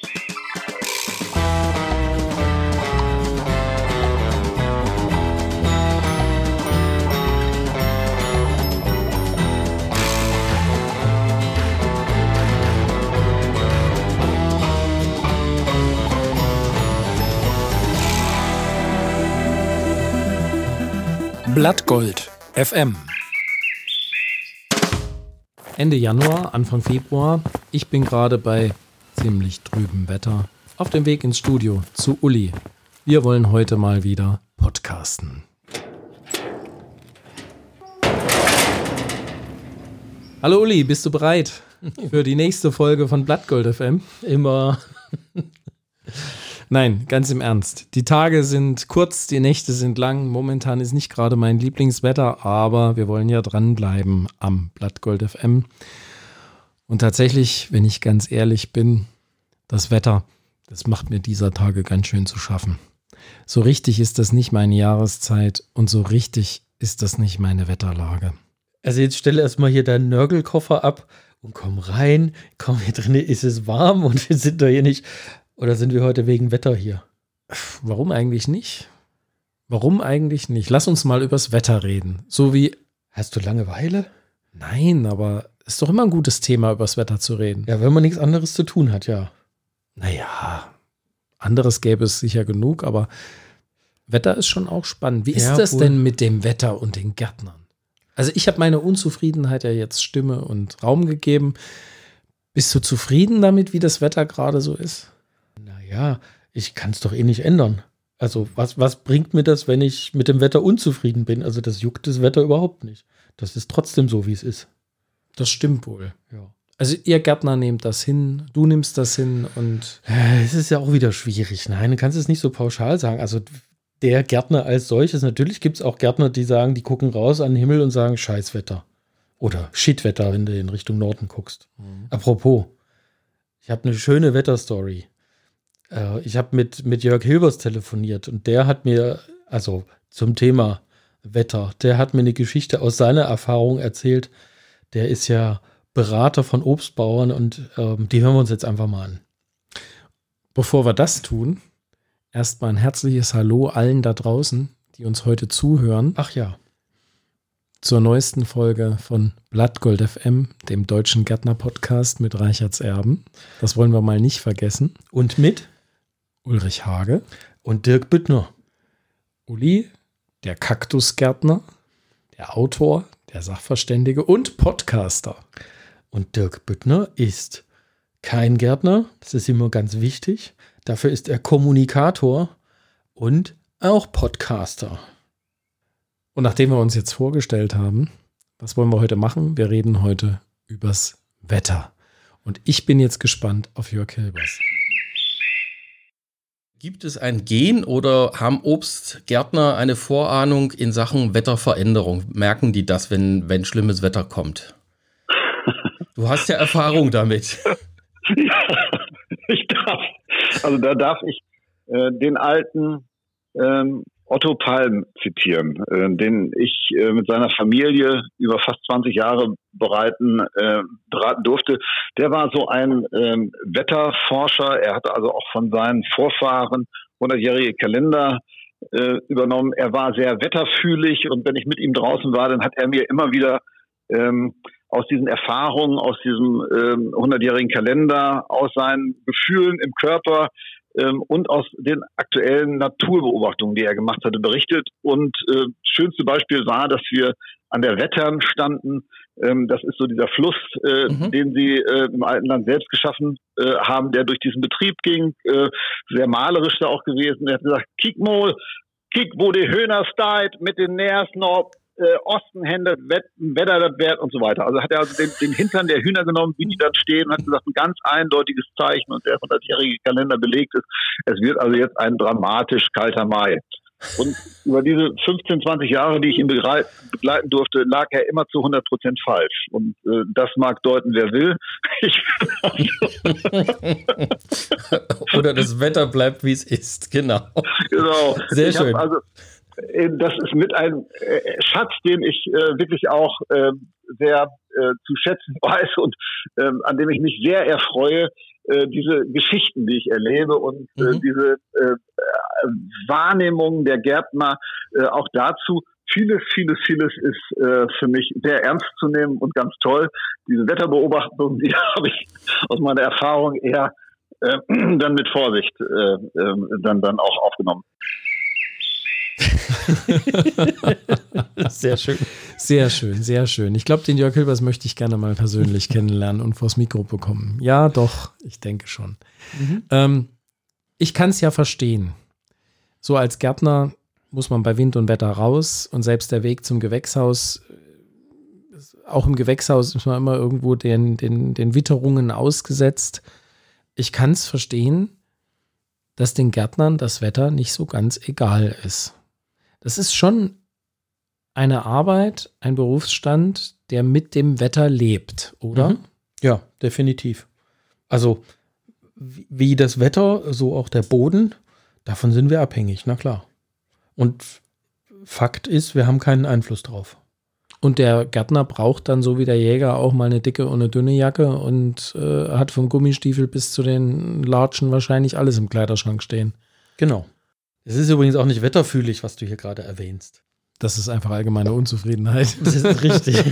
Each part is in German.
Blattgold FM. Ende Januar, Anfang Februar. Ich bin gerade bei ziemlich trübem Wetter auf dem Weg ins Studio zu Uli. Wir wollen heute mal wieder podcasten. Hallo Uli, bist du bereit für die nächste Folge von Blattgold FM? Immer. Nein, ganz im Ernst. Die Tage sind kurz, die Nächte sind lang. Momentan ist nicht gerade mein Lieblingswetter, aber wir wollen ja dranbleiben am Blattgold FM. Und tatsächlich, wenn ich ganz ehrlich bin, das Wetter, das macht mir dieser Tage ganz schön zu schaffen. So richtig ist das nicht meine Jahreszeit und so richtig ist das nicht meine Wetterlage. Also jetzt stelle erstmal hier deinen Nörgelkoffer ab und komm rein. Komm, hier drin ist es warm und wir sind doch hier nicht... Oder sind wir heute wegen Wetter hier? Warum eigentlich nicht? Warum eigentlich nicht? Lass uns mal übers Wetter reden. So wie... Hast du Langeweile? Nein, aber es ist doch immer ein gutes Thema, übers Wetter zu reden. Ja, wenn man nichts anderes zu tun hat, ja. Naja, anderes gäbe es sicher genug, aber Wetter ist schon auch spannend. Wie ist Ja, das wohl. denn mit dem Wetter und den Gärtnern? Also ich habe meine Unzufriedenheit ja jetzt Stimme und Raum gegeben. Bist du zufrieden damit, wie das Wetter gerade so ist? Naja, ich kann es doch eh nicht ändern. Also was bringt mir das, wenn ich mit dem Wetter unzufrieden bin? Also das juckt das Wetter überhaupt nicht. Das ist trotzdem so, wie es ist. Das stimmt wohl. Ja. Also ihr Gärtner nehmt das hin, du nimmst das hin und... Es ist ja auch wieder schwierig. Nein, du kannst es nicht so pauschal sagen. Also der Gärtner als solches, natürlich gibt es auch Gärtner, die sagen, die gucken raus an den Himmel und sagen Scheißwetter. Oder Shitwetter, wenn du in Richtung Norden guckst. Apropos, ich habe eine schöne Wetterstory. Ich habe mit Jörg Hilbers telefoniert und der hat mir, also zum Thema Wetter, der hat mir eine Geschichte aus seiner Erfahrung erzählt. Der ist ja Berater von Obstbauern und die hören wir uns jetzt einfach mal an. Bevor wir das tun, erstmal ein herzliches Hallo allen da draußen, die uns heute zuhören. Ach ja. Zur neuesten Folge von Blattgold FM, dem deutschen Gärtner-Podcast mit Reicherts Erben. Das wollen wir mal nicht vergessen. Und mit Ulrich Hage. und Dirk Büttner. Uli, der Kaktusgärtner, der Autor, der Sachverständige und Podcaster. Und Dirk Büttner ist kein Gärtner, das ist immer ganz wichtig. Dafür ist er Kommunikator und auch Podcaster. Und nachdem wir uns jetzt vorgestellt haben, was wollen wir heute machen? Wir reden heute übers Wetter. Und ich bin jetzt gespannt auf Jörg Hilbers. Gibt es ein Gen oder haben Obstgärtner eine Vorahnung in Sachen Wetterveränderung? Merken die das, wenn schlimmes Wetter kommt? Du hast ja Erfahrung damit. Ja, da darf ich den alten Otto Palm zitieren, den ich mit seiner Familie über fast 20 Jahre beraten durfte. Der war so ein Wetterforscher. Er hatte also auch von seinen Vorfahren 100-jährige Kalender übernommen. Er war sehr wetterfühlig und wenn ich mit ihm draußen war, dann hat er mir immer wieder aus diesen Erfahrungen, aus diesem 100-jährigen Kalender, aus seinen Gefühlen im Körper und aus den aktuellen Naturbeobachtungen, die er gemacht hatte, berichtet. Und das schönste Beispiel war, dass wir an der Wettern standen. Das ist so dieser Fluss, den sie im Altenland selbst geschaffen haben, der durch diesen Betrieb ging. Sehr malerisch da auch gewesen. Er hat gesagt, kick mal, wo die Höhner steigt, mit den Nährs noch Osten händet, Wetter das Wert und so weiter. Also hat er also den Hintern der Hühner genommen, wie die dann stehen, und hat gesagt, ein ganz eindeutiges Zeichen, und der 100-jährige Kalender belegt ist. Es wird also jetzt ein dramatisch kalter Mai. Und über diese 15, 20 Jahre, die ich ihn begleiten durfte, lag er immer zu 100% falsch. Und das mag deuten, wer will. Oder das Wetter bleibt, wie es ist. Genau. Genau. Sehr schön. Also, das ist mit einem Schatz, den ich wirklich auch sehr zu schätzen weiß und an dem ich mich sehr erfreue. diese Geschichten, die ich erlebe und diese Wahrnehmung der Gärtner auch dazu. Vieles ist für mich sehr ernst zu nehmen und ganz toll. Diese Wetterbeobachtung, die habe ich aus meiner Erfahrung eher dann mit Vorsicht dann auch aufgenommen. Sehr schön. Sehr schön, sehr schön. Ich glaube, den Jörg Hilbers möchte ich gerne mal persönlich kennenlernen und vors Mikro bekommen. Ja, doch, ich denke schon. Ich kann es ja verstehen. So als Gärtner muss man bei Wind und Wetter raus und selbst der Weg zum Gewächshaus, auch im Gewächshaus ist man immer irgendwo den Witterungen ausgesetzt. Ich kann es verstehen, dass den Gärtnern das Wetter nicht so ganz egal ist. Das ist schon eine Arbeit, ein Berufsstand, der mit dem Wetter lebt, oder? Ja, definitiv. Also wie das Wetter, so auch der Boden, davon sind wir abhängig, na klar. Und Fakt ist, wir haben keinen Einfluss drauf. Und der Gärtner braucht dann, so wie der Jäger, auch mal eine dicke und eine dünne Jacke und hat vom Gummistiefel bis zu den Latschen wahrscheinlich alles im Kleiderschrank stehen. Genau. Es ist übrigens auch nicht wetterfühlig, was du hier gerade erwähnst. Das ist einfach allgemeine Unzufriedenheit. Das ist richtig.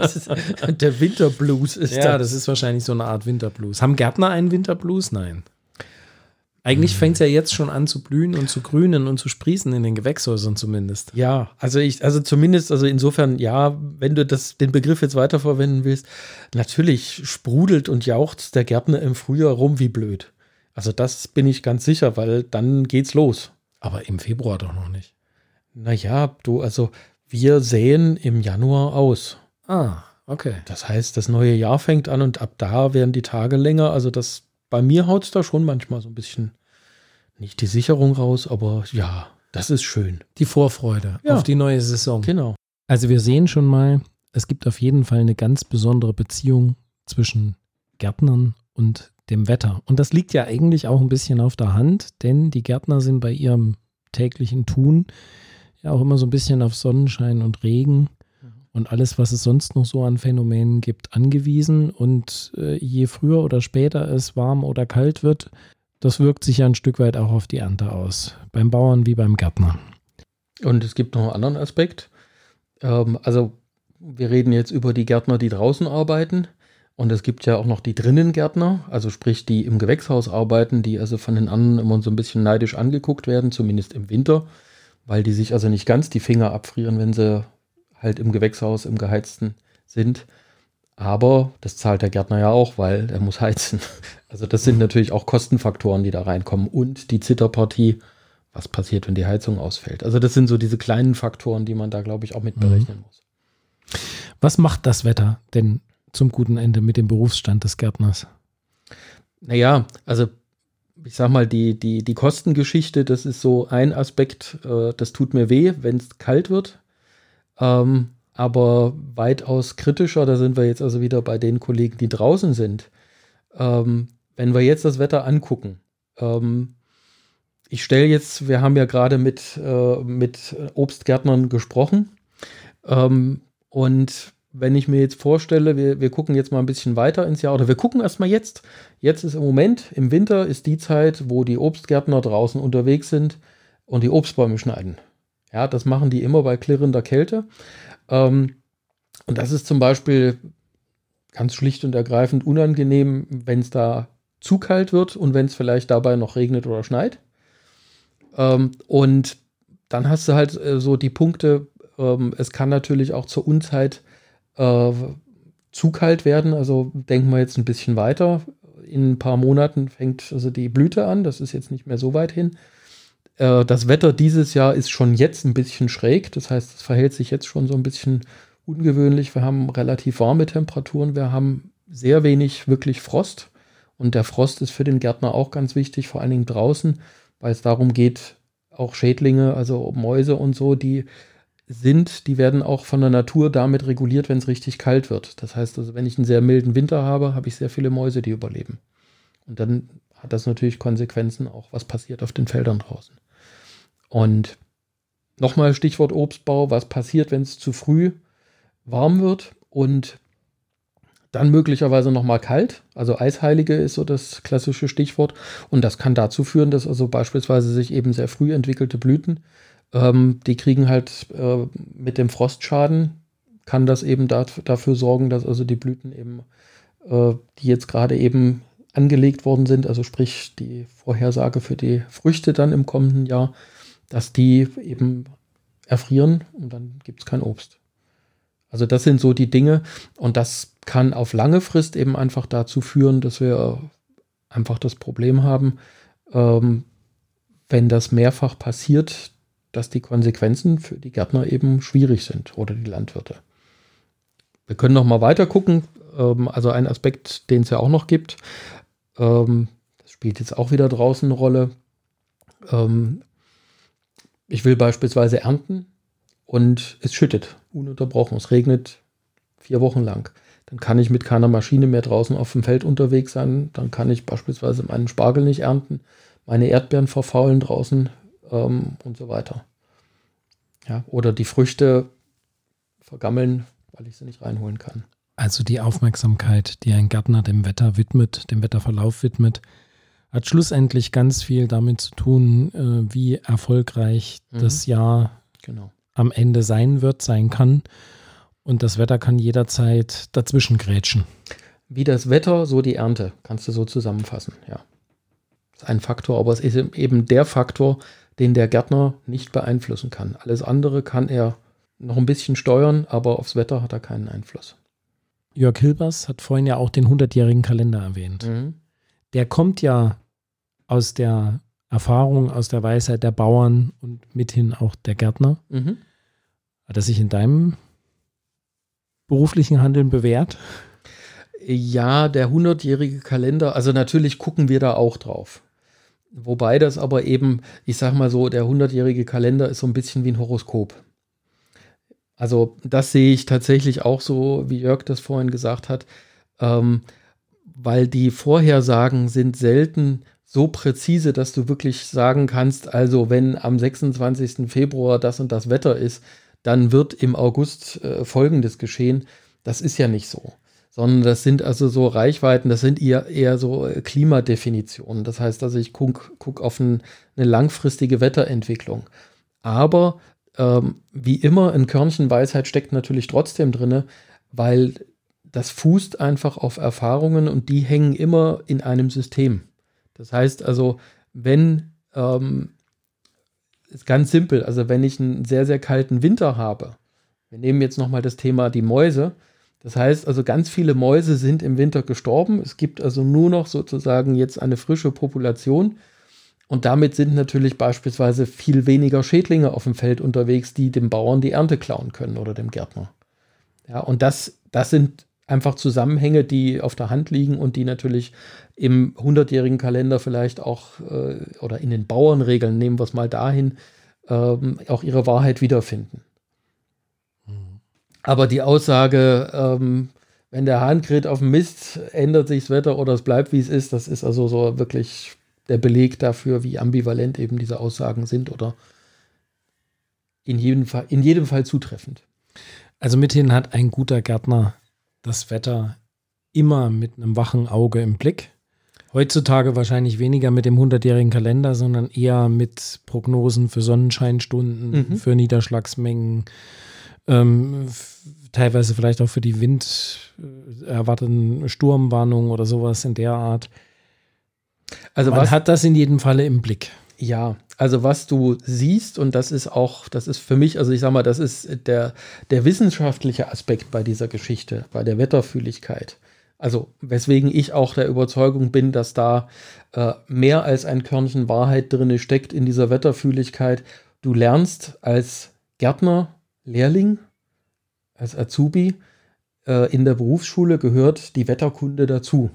Der Winterblues ist ja, das ist wahrscheinlich so eine Art Winterblues. Haben Gärtner einen Winterblues? Nein. Eigentlich fängt es ja jetzt schon an zu blühen und zu grünen und zu sprießen in den Gewächshäusern zumindest. Ja, also insofern, ja, wenn du den Begriff jetzt weiterverwenden willst, natürlich sprudelt und jauchzt der Gärtner im Frühjahr rum wie blöd. Also das bin ich ganz sicher, weil dann geht's los. Aber im Februar doch noch nicht. Naja, wir säen im Januar aus. Ah, okay. Das heißt, das neue Jahr fängt an und ab da werden die Tage länger. Also bei mir haut es da schon manchmal so ein bisschen, nicht die Sicherung raus, aber ja, das ist schön. Die Vorfreude auf die neue Saison. Genau. Also wir sehen schon mal, es gibt auf jeden Fall eine ganz besondere Beziehung zwischen Gärtnern und dem Wetter. Und das liegt ja eigentlich auch ein bisschen auf der Hand, denn die Gärtner sind bei ihrem täglichen Tun ja auch immer so ein bisschen auf Sonnenschein und Regen und alles, was es sonst noch so an Phänomenen gibt, angewiesen. Und je früher oder später es warm oder kalt wird, das wirkt sich ja ein Stück weit auch auf die Ernte aus. Beim Bauern wie beim Gärtner. Und es gibt noch einen anderen Aspekt. Also wir reden jetzt über die Gärtner, die draußen arbeiten. Und es gibt ja auch noch die Drinnengärtner, also sprich die im Gewächshaus arbeiten, die also von den anderen immer so ein bisschen neidisch angeguckt werden, zumindest im Winter, weil die sich also nicht ganz die Finger abfrieren, wenn sie halt im Gewächshaus, im Geheizten sind. Aber das zahlt der Gärtner ja auch, weil er muss heizen. Also das sind natürlich auch Kostenfaktoren, die da reinkommen. Und die Zitterpartie, was passiert, wenn die Heizung ausfällt. Also das sind so diese kleinen Faktoren, die man da, glaube ich, auch mit berechnen muss. Was macht das Wetter denn zum guten Ende mit dem Berufsstand des Gärtners? Naja, also ich sag mal, die Kostengeschichte, das ist so ein Aspekt, das tut mir weh, wenn es kalt wird. Aber weitaus kritischer, da sind wir jetzt also wieder bei den Kollegen, die draußen sind. Wenn wir jetzt das Wetter angucken, wir haben ja gerade mit Obstgärtnern gesprochen, und wenn ich mir jetzt vorstelle, wir gucken jetzt mal ein bisschen weiter ins Jahr, oder wir gucken erstmal jetzt. Jetzt ist im Moment, im Winter ist die Zeit, wo die Obstgärtner draußen unterwegs sind und die Obstbäume schneiden. Ja, das machen die immer bei klirrender Kälte. Und das ist zum Beispiel ganz schlicht und ergreifend unangenehm, wenn es da zu kalt wird und wenn es vielleicht dabei noch regnet oder schneit. Und dann hast du halt so die Punkte, es kann natürlich auch zur Unzeit zu kalt werden, also denken wir jetzt ein bisschen weiter. In ein paar Monaten fängt also die Blüte an, das ist jetzt nicht mehr so weit hin. Das Wetter dieses Jahr ist schon jetzt ein bisschen schräg, das heißt, es verhält sich jetzt schon so ein bisschen ungewöhnlich. Wir haben relativ warme Temperaturen, wir haben sehr wenig wirklich Frost und der Frost ist für den Gärtner auch ganz wichtig, vor allen Dingen draußen, weil es darum geht, auch Schädlinge, also Mäuse und so, die werden auch von der Natur damit reguliert, wenn es richtig kalt wird. Das heißt also, wenn ich einen sehr milden Winter habe, habe ich sehr viele Mäuse, die überleben. Und dann hat das natürlich Konsequenzen, auch was passiert auf den Feldern draußen. Und nochmal Stichwort Obstbau, was passiert, wenn es zu früh warm wird? Und dann möglicherweise nochmal kalt. Also Eisheilige ist so das klassische Stichwort. Und das kann dazu führen, dass also beispielsweise sich eben sehr früh entwickelte Blüten, die kriegen halt mit dem Frostschaden, kann das eben dafür sorgen, dass also die Blüten eben, die jetzt gerade eben angelegt worden sind, also sprich die Vorhersage für die Früchte dann im kommenden Jahr, dass die eben erfrieren und dann gibt es kein Obst. Also das sind so die Dinge und das kann auf lange Frist eben einfach dazu führen, dass wir einfach das Problem haben, wenn das mehrfach passiert, dass die Konsequenzen für die Gärtner eben schwierig sind oder die Landwirte. Wir können noch mal weiter gucken. Also ein Aspekt, den es ja auch noch gibt, das spielt jetzt auch wieder draußen eine Rolle. Ich will beispielsweise ernten und es schüttet ununterbrochen. Es regnet 4 Wochen lang. Dann kann ich mit keiner Maschine mehr draußen auf dem Feld unterwegs sein. Dann kann ich beispielsweise meinen Spargel nicht ernten. Meine Erdbeeren verfaulen draußen und so weiter. Ja, oder die Früchte vergammeln, weil ich sie nicht reinholen kann. Also die Aufmerksamkeit, die ein Gärtner dem Wetter widmet, dem Wetterverlauf widmet, hat schlussendlich ganz viel damit zu tun, wie erfolgreich das Jahr am Ende sein kann. Und das Wetter kann jederzeit dazwischen grätschen. Wie das Wetter, so die Ernte, kannst du so zusammenfassen, ja. Das ist ein Faktor, aber es ist eben der Faktor, den der Gärtner nicht beeinflussen kann. Alles andere kann er noch ein bisschen steuern, aber aufs Wetter hat er keinen Einfluss. Jörg Hilbers hat vorhin ja auch den 100-jährigen Kalender erwähnt. Der kommt ja aus der Erfahrung, aus der Weisheit der Bauern und mithin auch der Gärtner. Hat er sich in deinem beruflichen Handeln bewährt? Ja, der 100-jährige Kalender, also natürlich gucken wir da auch drauf. Wobei das aber eben, ich sag mal so, der 100-jährige Kalender ist so ein bisschen wie ein Horoskop. Also das sehe ich tatsächlich auch so, wie Jörg das vorhin gesagt hat, weil die Vorhersagen sind selten so präzise, dass du wirklich sagen kannst, also wenn am 26. Februar das und das Wetter ist, dann wird im August Folgendes geschehen. Das ist ja nicht so. Sondern das sind also so Reichweiten, das sind eher so Klimadefinitionen. Das heißt also, ich guck auf eine langfristige Wetterentwicklung. Aber wie immer, ein Körnchen Weisheit steckt natürlich trotzdem drin, weil das fußt einfach auf Erfahrungen und die hängen immer in einem System. Das heißt also, wenn, ist ganz simpel, also wenn ich einen sehr, sehr kalten Winter habe, wir nehmen jetzt nochmal das Thema die Mäuse, das heißt also, ganz viele Mäuse sind im Winter gestorben. Es gibt also nur noch sozusagen jetzt eine frische Population. Und damit sind natürlich beispielsweise viel weniger Schädlinge auf dem Feld unterwegs, die dem Bauern die Ernte klauen können oder dem Gärtner. Ja, und das sind einfach Zusammenhänge, die auf der Hand liegen und die natürlich im 100-jährigen Kalender vielleicht auch oder in den Bauernregeln, nehmen wir es mal dahin, auch ihre Wahrheit wiederfinden. Aber die Aussage, wenn der Hahn kräht auf dem Mist, ändert sich das Wetter oder es bleibt, wie es ist, das ist also so wirklich der Beleg dafür, wie ambivalent eben diese Aussagen sind oder in jedem Fall zutreffend. Also mithin hat ein guter Gärtner das Wetter immer mit einem wachen Auge im Blick. Heutzutage wahrscheinlich weniger mit dem 100-jährigen Kalender, sondern eher mit Prognosen für Sonnenscheinstunden, für Niederschlagsmengen, teilweise vielleicht auch für die erwarteten Sturmwarnungen oder sowas in der Art. Also man hat das in jedem Falle im Blick. Ja, also was du siehst, und das ist für mich, also ich sag mal, das ist der wissenschaftliche Aspekt bei dieser Geschichte, bei der Wetterfühligkeit. Also weswegen ich auch der Überzeugung bin, dass da mehr als ein Körnchen Wahrheit drin steckt in dieser Wetterfühligkeit. Du lernst als Gärtner, Lehrling, als Azubi, in der Berufsschule gehört die Wetterkunde dazu.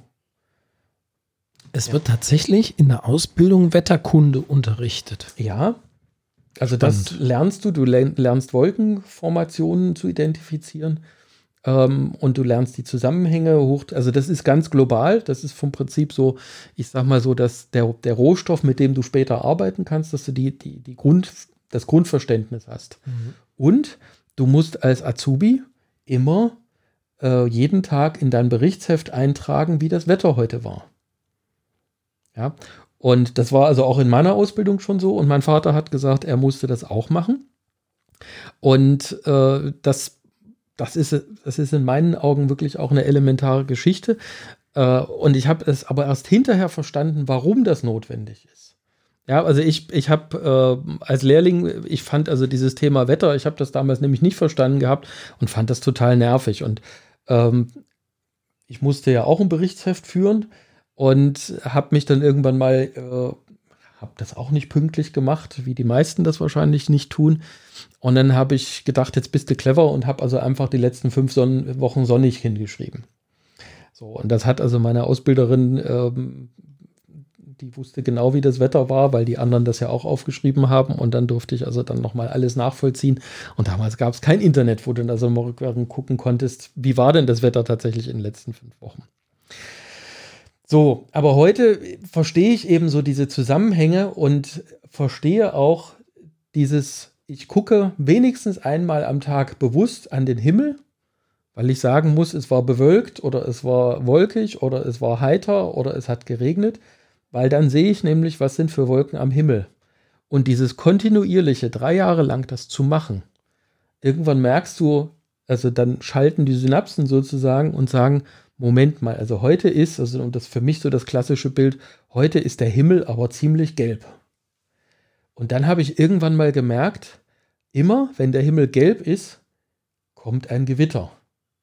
Es wird tatsächlich in der Ausbildung Wetterkunde unterrichtet. Ja, also spannend. Das lernst du. Du lernst Wolkenformationen zu identifizieren und du lernst die Zusammenhänge also das ist ganz global. Das ist vom Prinzip so, ich sag mal so, dass der Rohstoff, mit dem du später arbeiten kannst, dass du das Grundverständnis hast. Und du musst als Azubi immer jeden Tag in dein Berichtsheft eintragen, wie das Wetter heute war. Ja, und das war also auch in meiner Ausbildung schon so. Und mein Vater hat gesagt, er musste das auch machen. Und das ist in meinen Augen wirklich auch eine elementare Geschichte. Und ich habe es aber erst hinterher verstanden, warum das notwendig ist. Ja, also ich habe als Lehrling, ich fand also dieses Thema Wetter, ich habe das damals nämlich nicht verstanden gehabt und fand das total nervig. Und ich musste ja auch ein Berichtsheft führen und habe mich dann irgendwann mal, habe das auch nicht pünktlich gemacht, wie die meisten das wahrscheinlich nicht tun. Und dann habe ich gedacht, jetzt bist du clever und habe also einfach die letzten 5 Wochen sonnig hingeschrieben. So, und das hat also meine Ausbilderin, die wusste genau, wie das Wetter war, weil die anderen das ja auch aufgeschrieben haben. Und dann durfte ich also dann nochmal alles nachvollziehen. Und damals gab es kein Internet, wo du dann also mal rückwärts gucken konntest, wie war denn das Wetter tatsächlich in den letzten 5 Wochen. So, aber heute verstehe ich eben so diese Zusammenhänge und verstehe auch ich gucke wenigstens einmal am Tag bewusst an den Himmel, weil ich sagen muss, es war bewölkt oder es war wolkig oder es war heiter oder es hat geregnet, weil dann sehe ich nämlich, was sind für Wolken am Himmel. Und dieses kontinuierliche, 3 Jahre lang das zu machen, irgendwann merkst du, also dann schalten die Synapsen sozusagen und sagen, Moment mal, also heute ist, also und das ist für mich so das klassische Bild, heute ist der Himmel aber ziemlich gelb. Und dann habe ich irgendwann mal gemerkt, immer wenn der Himmel gelb ist, kommt ein Gewitter.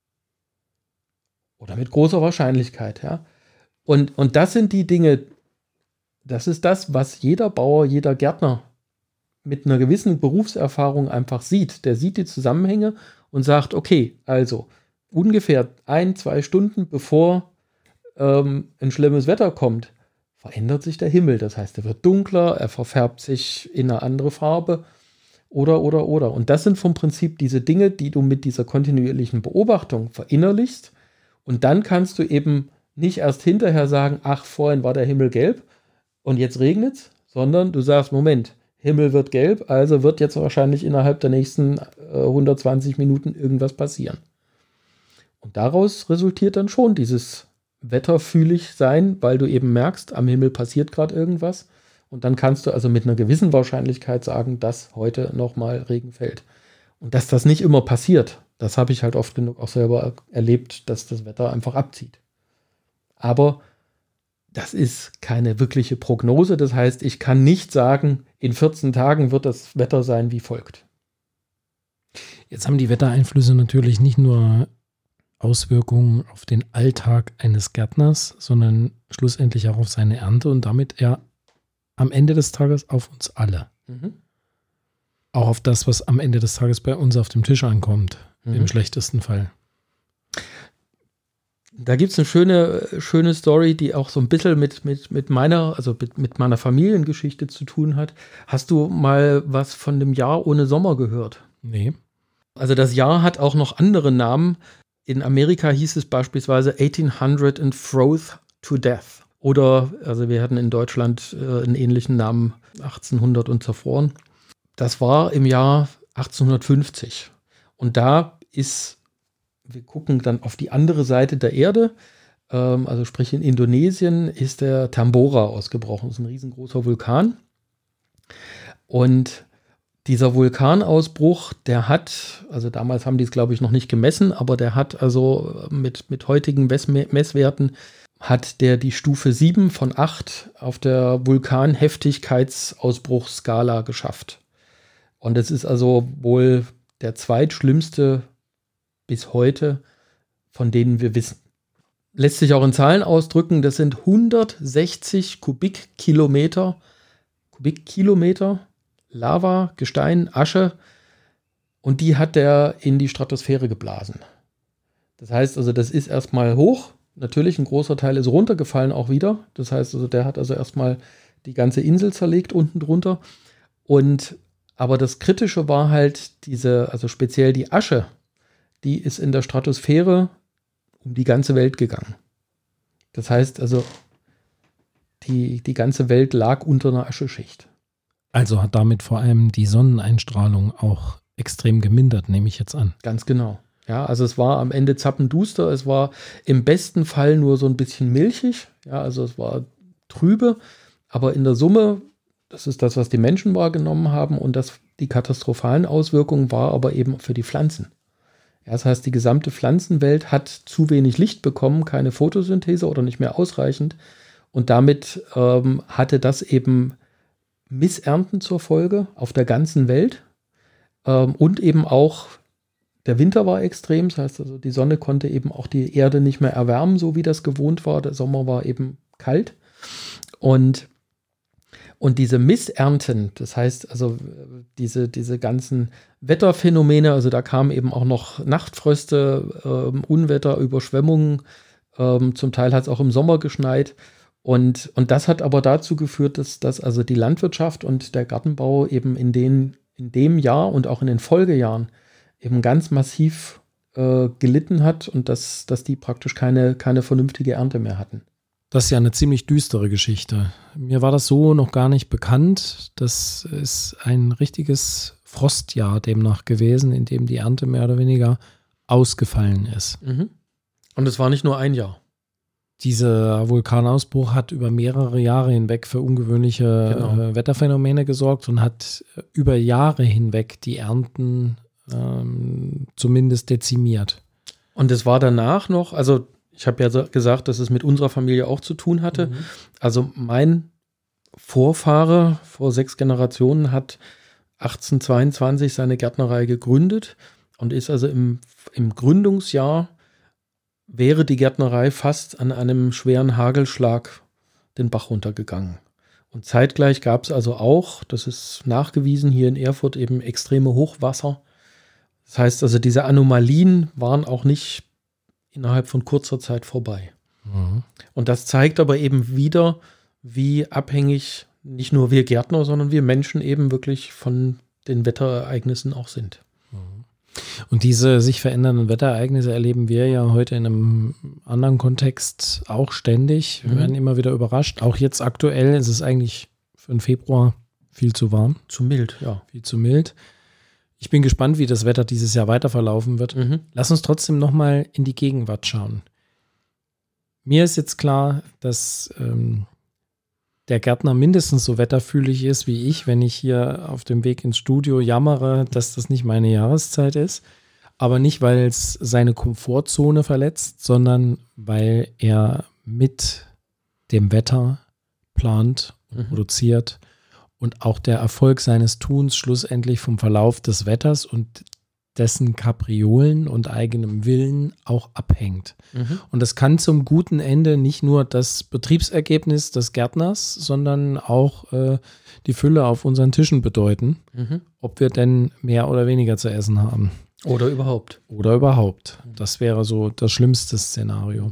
Oder mit großer Wahrscheinlichkeit, ja. Und das sind die Dinge, das ist das, was jeder Bauer, jeder Gärtner mit einer gewissen Berufserfahrung einfach sieht. Der sieht die Zusammenhänge und sagt, okay, also ungefähr 1-2 Stunden bevor ein schlimmes Wetter kommt, verändert sich der Himmel. Das heißt, er wird dunkler, er verfärbt sich in eine andere Farbe oder. Und das sind vom Prinzip diese Dinge, die du mit dieser kontinuierlichen Beobachtung verinnerlichst. Und dann kannst du eben nicht erst hinterher sagen, ach, vorhin war der Himmel gelb und jetzt regnet es, sondern du sagst, Moment, Himmel wird gelb, also wird jetzt wahrscheinlich innerhalb der nächsten 120 Minuten irgendwas passieren. Und daraus resultiert dann schon dieses wetterfühlig sein, weil du eben merkst, am Himmel passiert gerade irgendwas. Und dann kannst du also mit einer gewissen Wahrscheinlichkeit sagen, dass heute nochmal Regen fällt. Und dass das nicht immer passiert, das habe ich halt oft genug auch selber erlebt, dass das Wetter einfach abzieht. Aber das ist keine wirkliche Prognose. Das heißt, ich kann nicht sagen, in 14 Tagen wird das Wetter sein wie folgt. Jetzt haben die Wettereinflüsse natürlich nicht nur Auswirkungen auf den Alltag eines Gärtners, sondern schlussendlich auch auf seine Ernte und damit ja am Ende des Tages auf uns alle. Mhm. Auch auf das, was am Ende des Tages bei uns auf dem Tisch ankommt, im schlechtesten Fall. Da gibt es eine schöne Story, die auch so ein bisschen mit meiner Familiengeschichte zu tun hat. Hast du mal was von dem Jahr ohne Sommer gehört? Nee. Also das Jahr hat auch noch andere Namen. In Amerika hieß es beispielsweise 1800 and froze to death. Oder, also wir hatten in Deutschland einen ähnlichen Namen, 1800 und zerfroren. Das war im Jahr 1850. Und da wir gucken dann auf die andere Seite der Erde, also sprich in Indonesien ist der Tambora ausgebrochen. Das ist ein riesengroßer Vulkan. Und dieser Vulkanausbruch, der hat, also damals haben die es glaube ich noch nicht gemessen, aber der hat also mit heutigen Messwerten, hat der die Stufe 7 von 8 auf der Vulkanheftigkeitsausbruchsskala geschafft. Und es ist also wohl der zweitschlimmste bis heute, von denen wir wissen. Lässt sich auch in Zahlen ausdrücken, das sind 160 Kubikkilometer Lava, Gestein, Asche und die hat er in die Stratosphäre geblasen. Das heißt also, das ist erstmal hoch. Natürlich, ein großer Teil ist runtergefallen auch wieder. Das heißt also, der hat also erstmal die ganze Insel zerlegt unten drunter. Aber das Kritische war halt also speziell die Asche, die ist in der Stratosphäre um die ganze Welt gegangen. Das heißt also, die ganze Welt lag unter einer Ascheschicht. Also hat damit vor allem die Sonneneinstrahlung auch extrem gemindert, nehme ich jetzt an. Ganz genau. Ja, also es war am Ende zappenduster, es war im besten Fall nur so ein bisschen milchig, ja, also es war trübe, aber in der Summe, das ist das, was die Menschen wahrgenommen haben und die katastrophalen Auswirkungen war aber eben für die Pflanzen. Ja, das heißt, die gesamte Pflanzenwelt hat zu wenig Licht bekommen, keine Photosynthese oder nicht mehr ausreichend und damit hatte das eben Missernten zur Folge auf der ganzen Welt und eben auch der Winter war extrem, das heißt also, die Sonne konnte eben auch die Erde nicht mehr erwärmen, so wie das gewohnt war. Der Sommer war eben kalt. Und diese Missernten, das heißt also diese ganzen Wetterphänomene, also da kamen eben auch noch Nachtfröste, Unwetter, Überschwemmungen, zum Teil hat es auch im Sommer geschneit. Und das hat aber dazu geführt, dass also die Landwirtschaft und der Gartenbau eben in dem Jahr und auch in den Folgejahren eben ganz massiv gelitten hat und dass die praktisch keine vernünftige Ernte mehr hatten. Das ist ja eine ziemlich düstere Geschichte. Mir war das so noch gar nicht bekannt. Das ist ein richtiges Frostjahr demnach gewesen, in dem die Ernte mehr oder weniger ausgefallen ist. Mhm. Und es war nicht nur ein Jahr. Dieser Vulkanausbruch hat über mehrere Jahre hinweg für ungewöhnliche Wetterphänomene gesorgt und hat über Jahre hinweg die Ernten zumindest dezimiert. Und es war danach noch, also ich habe ja gesagt, dass es mit unserer Familie auch zu tun hatte. Also mein Vorfahre vor 6 Generationen hat 1822 seine Gärtnerei gegründet und ist also im Gründungsjahr wäre die Gärtnerei fast an einem schweren Hagelschlag den Bach runtergegangen. Und zeitgleich gab es also auch, das ist nachgewiesen hier in Erfurt, eben extreme Hochwasser. Das heißt also, diese Anomalien waren auch nicht innerhalb von kurzer Zeit vorbei. Mhm. Und das zeigt aber eben wieder, wie abhängig nicht nur wir Gärtner, sondern wir Menschen eben wirklich von den Wetterereignissen auch sind. Und diese sich verändernden Wetterereignisse erleben wir ja heute in einem anderen Kontext auch ständig. Wir werden immer wieder überrascht. Auch jetzt aktuell ist es eigentlich für den Februar viel zu warm. Zu mild, ja. Viel zu mild. Ich bin gespannt, wie das Wetter dieses Jahr weiter verlaufen wird. Lass uns trotzdem nochmal in die Gegenwart schauen. Mir ist jetzt klar, dass der Gärtner mindestens so wetterfühlig ist wie ich, wenn ich hier auf dem Weg ins Studio jammere, dass das nicht meine Jahreszeit ist. Aber nicht, weil es seine Komfortzone verletzt, sondern weil er mit dem Wetter plant und produziert und auch der Erfolg seines Tuns schlussendlich vom Verlauf des Wetters und dessen Kapriolen und eigenem Willen auch abhängt. Und das kann zum guten Ende nicht nur das Betriebsergebnis des Gärtners, sondern auch die Fülle auf unseren Tischen bedeuten, ob wir denn mehr oder weniger zu essen haben. Oder überhaupt. Das wäre so das schlimmste Szenario.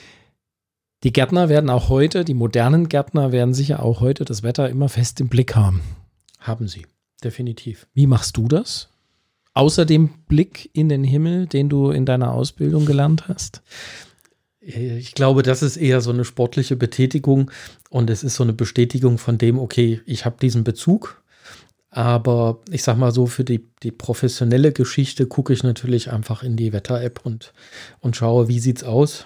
Die Gärtner werden auch heute, die modernen Gärtner werden sicher auch heute das Wetter immer fest im Blick haben. Haben sie, definitiv. Wie machst du das? Außer dem Blick in den Himmel, den du in deiner Ausbildung gelernt hast? Ich glaube, das ist eher so eine sportliche Betätigung und es ist so eine Bestätigung von dem, okay, ich habe diesen Bezug, aber ich sag mal so, für die professionelle Geschichte gucke ich natürlich einfach in die Wetter-App und schaue, wie sieht's aus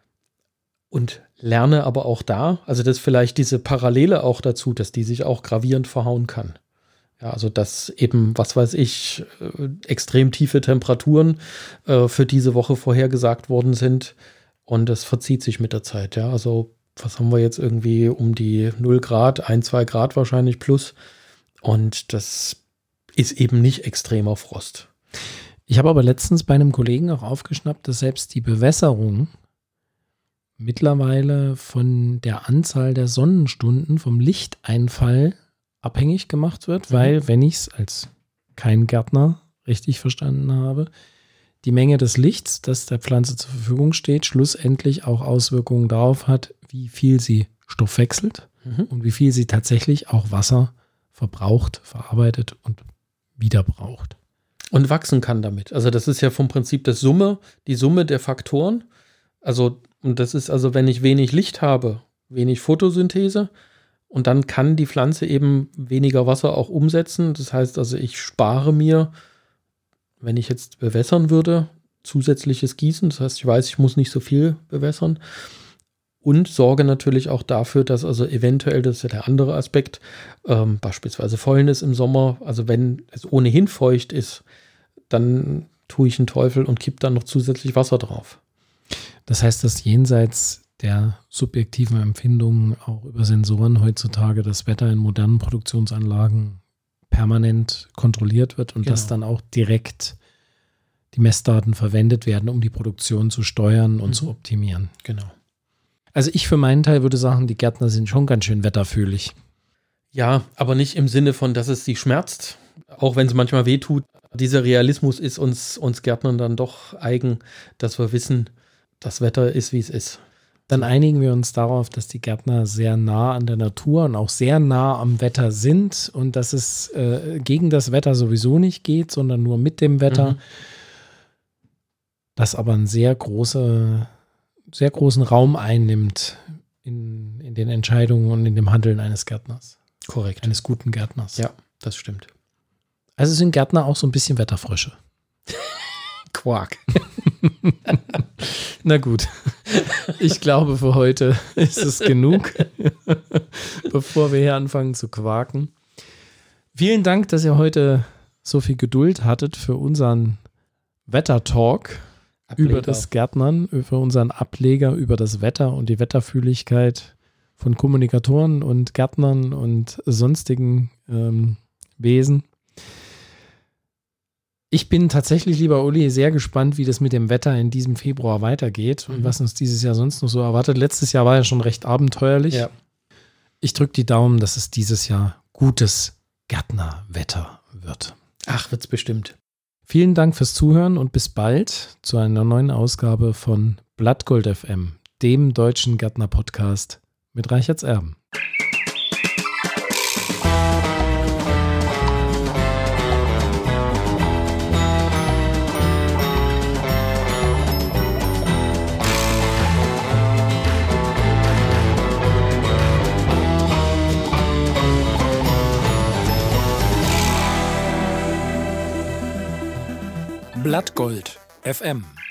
und lerne aber auch da, also das ist vielleicht diese Parallele auch dazu, dass die sich auch gravierend verhauen kann. Ja, also dass eben, was weiß ich, extrem tiefe Temperaturen für diese Woche vorhergesagt worden sind und das verzieht sich mit der Zeit. Ja, also was haben wir jetzt irgendwie um die 0 Grad, 1, 2 Grad wahrscheinlich plus und das ist eben nicht extremer Frost. Ich habe aber letztens bei einem Kollegen auch aufgeschnappt, dass selbst die Bewässerung mittlerweile von der Anzahl der Sonnenstunden, vom Lichteinfall abhängig gemacht wird, weil, wenn ich es als kein Gärtner richtig verstanden habe, die Menge des Lichts, das der Pflanze zur Verfügung steht, schlussendlich auch Auswirkungen darauf hat, wie viel sie stoffwechselt und wie viel sie tatsächlich auch Wasser verbraucht, verarbeitet und wieder braucht. Und wachsen kann damit. Also das ist ja vom Prinzip die Summe der Faktoren. Also, und das ist also, wenn ich wenig Licht habe, wenig Photosynthese, und dann kann die Pflanze eben weniger Wasser auch umsetzen. Das heißt also, ich spare mir, wenn ich jetzt bewässern würde, zusätzliches Gießen. Das heißt, ich weiß, ich muss nicht so viel bewässern. Und sorge natürlich auch dafür, dass also eventuell, das ist ja der andere Aspekt, beispielsweise Fäulnis im Sommer, also wenn es ohnehin feucht ist, dann tue ich einen Teufel und kippe dann noch zusätzlich Wasser drauf. Das heißt, dass jenseits der subjektiven Empfindungen auch über Sensoren heutzutage das Wetter in modernen Produktionsanlagen permanent kontrolliert wird und Genau. dass dann auch direkt die Messdaten verwendet werden, um die Produktion zu steuern und zu optimieren. Genau. Also ich für meinen Teil würde sagen, die Gärtner sind schon ganz schön wetterfühlig. Ja, aber nicht im Sinne von, dass es sie schmerzt, auch wenn es manchmal wehtut. Dieser Realismus ist uns Gärtnern dann doch eigen, dass wir wissen, das Wetter ist, wie es ist. Dann einigen wir uns darauf, dass die Gärtner sehr nah an der Natur und auch sehr nah am Wetter sind und dass es gegen das Wetter sowieso nicht geht, sondern nur mit dem Wetter. Das aber einen sehr großen Raum einnimmt in den Entscheidungen und in dem Handeln eines Gärtners. Korrekt. Eines guten Gärtners. Ja, das stimmt. Also sind Gärtner auch so ein bisschen Wetterfrösche. Quark. Na gut, ich glaube, für heute ist es genug, bevor wir hier anfangen zu quaken. Vielen Dank, dass ihr heute so viel Geduld hattet für unseren Wettertalk über das Gärtnern, für unseren Ableger über das Wetter und die Wetterfühligkeit von Kommunikatoren und Gärtnern und sonstigen Wesen. Ich bin tatsächlich, lieber Uli, sehr gespannt, wie das mit dem Wetter in diesem Februar weitergeht und was uns dieses Jahr sonst noch so erwartet. Letztes Jahr war ja schon recht abenteuerlich. Ja. Ich drücke die Daumen, dass es dieses Jahr gutes Gärtnerwetter wird. Ach, wird's bestimmt. Vielen Dank fürs Zuhören und bis bald zu einer neuen Ausgabe von Blattgold FM, dem deutschen Gärtner-Podcast mit Reicherts Erben. Blattgold FM